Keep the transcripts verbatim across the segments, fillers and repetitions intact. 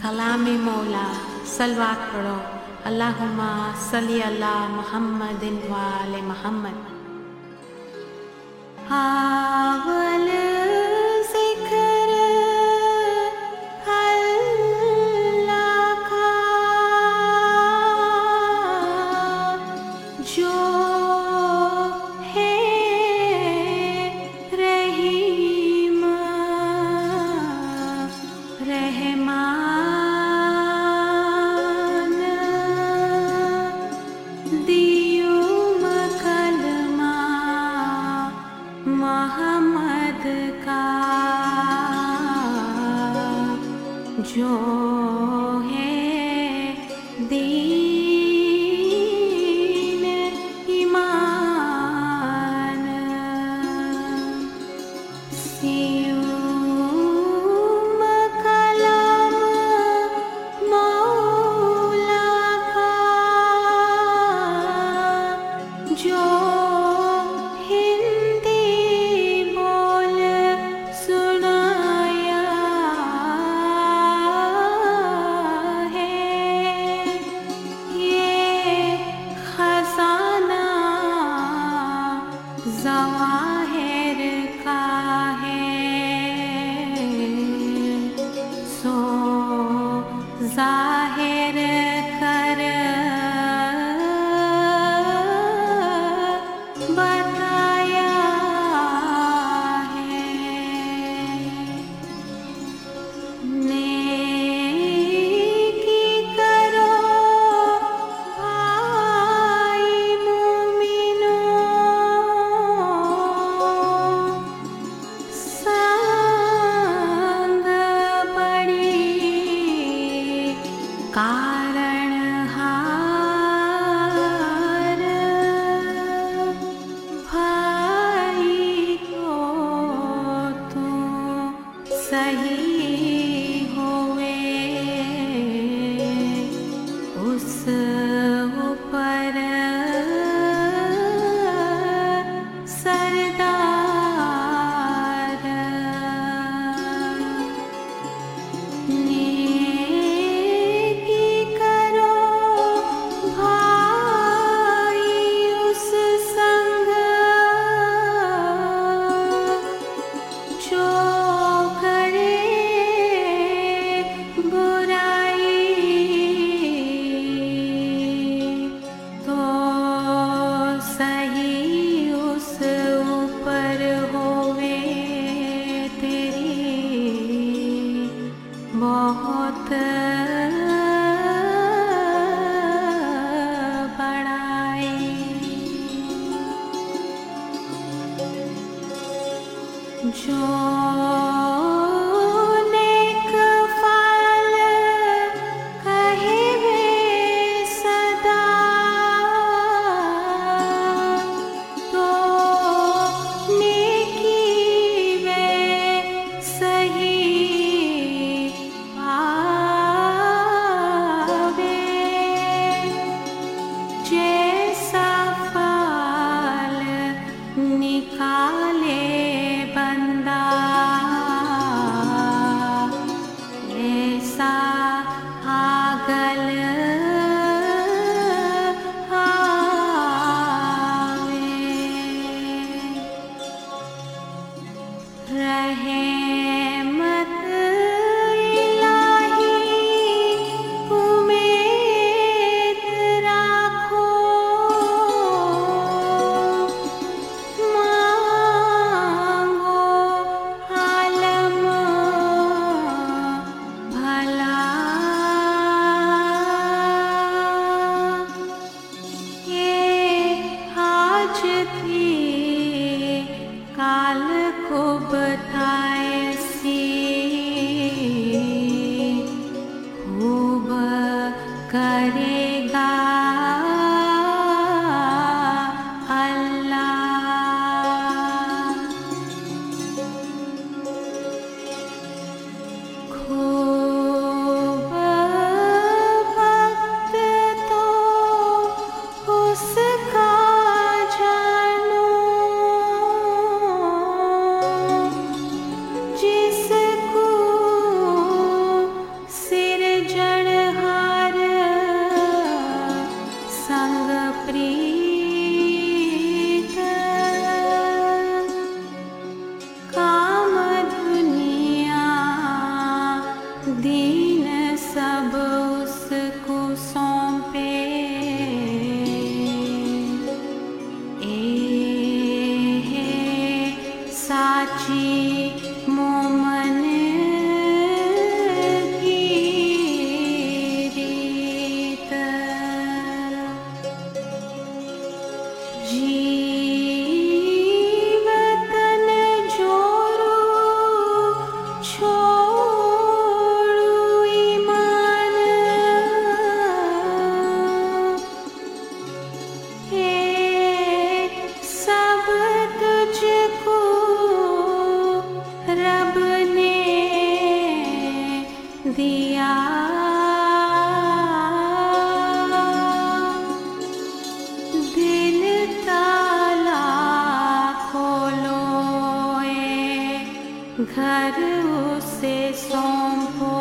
कलामी मौला सलवात पढ़ो। अल्लाहुम्मा सल्ली अला मुहम्मदिन व आले मुहम्मद। आवल ज़िक्र अल्लाह का जो है रहीम रहमान दियुम कलमा मोहम्मद का जो है दीन ईमान सियुम कलम मौला का जो हिंदी बोल सुनाया है। ये खजाना ज़वाहिर का है, सो ज़ाहिर कर बताया है। नेकी करो भाई मोमिनों, संग बड़ी कारणहार भाई को तो सही होवे उस ऊपर सरदार। नेकी करो भाई उस संग जो करे दिया दिल ताला खोलो ए घर उसे सौंपो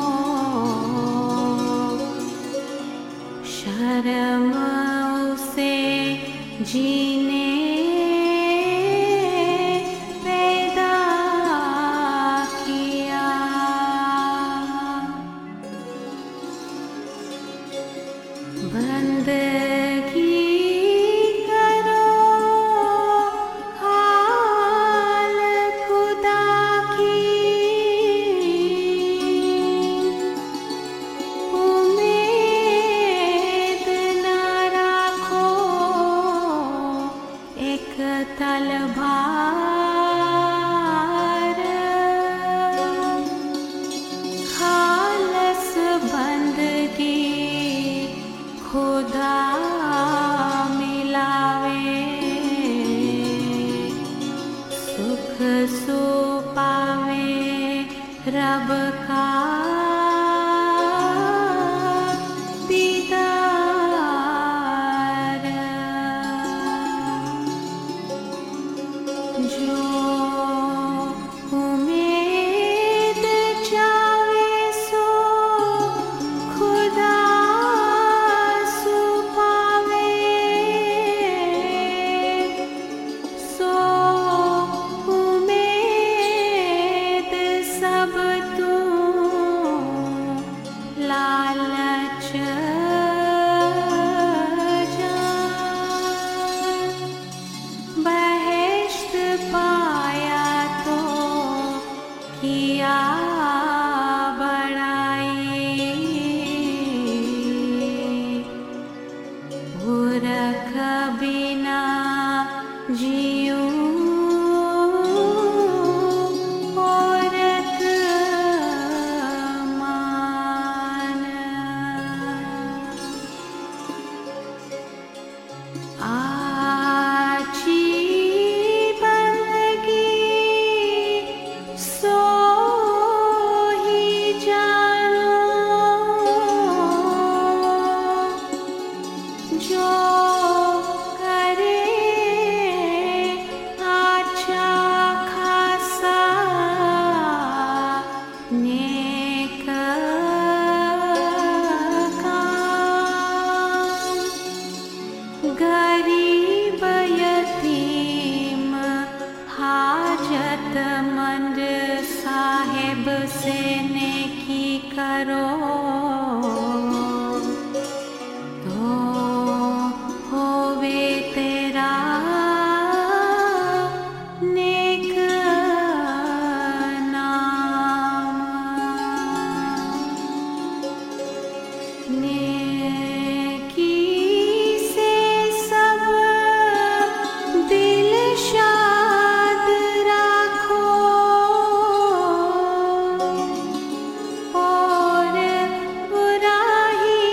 शर्म उसे जीने पैदा किया बंदगी करो हाल खुदा की उम्मीद न रखो एक तलवार खालस बंदगी खुदा मिलावे सुख सुपावे रब का दीदार जो उम्मीद जावे सो खुदा सुपावे सो उम्मीद सब तू लालच जान बहिश्त पाया तो किया बड़ाई भूरख बिना जियूं औरत मान आची बंदगी सो ही जानो जो करे अच्छा खासा नेक काम गरीब यतीम हाजतमंद साहिब से नेकी करो तो होवे तेरा नेक नाम नेकी से सब दिल शाद रखो और बुराई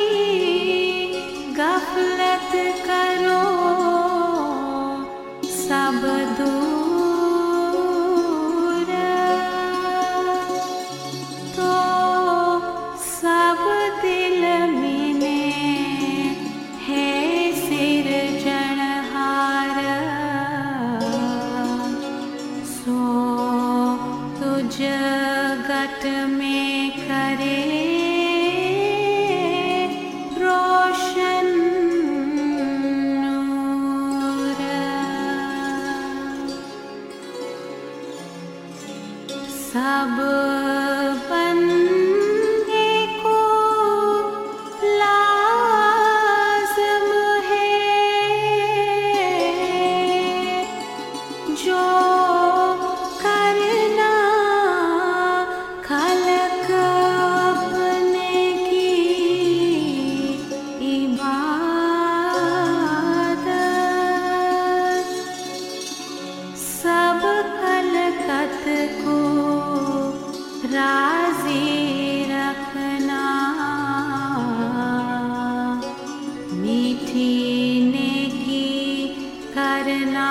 गफलत करो सब दूर तो सब दिल मिने है सिरजनहार सो तुझ गट में करे रोशन नूर सब बंदे को लाज़िम है जो करना खलक अपने की इबादत सब खलकत को राजी रखना मीठी नेकी करना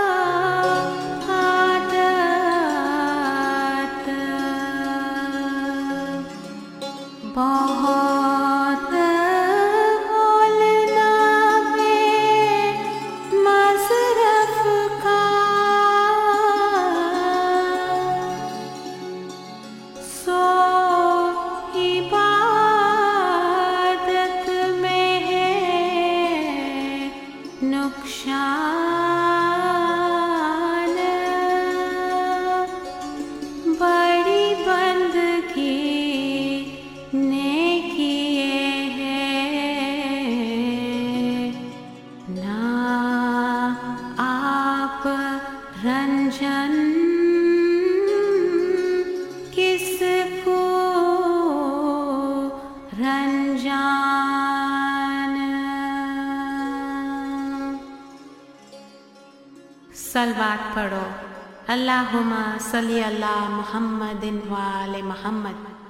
आदत बहुत बोलना में मसरफ का सो इबादत में है नुकसान। बड़ी बंदगी ने किए हैं ना आप रंजन किसको रंजान। सलवात पढ़ो। अल्लाहुम्मा सल्ली अला मुहम्मदिन व आले मुहम्मद।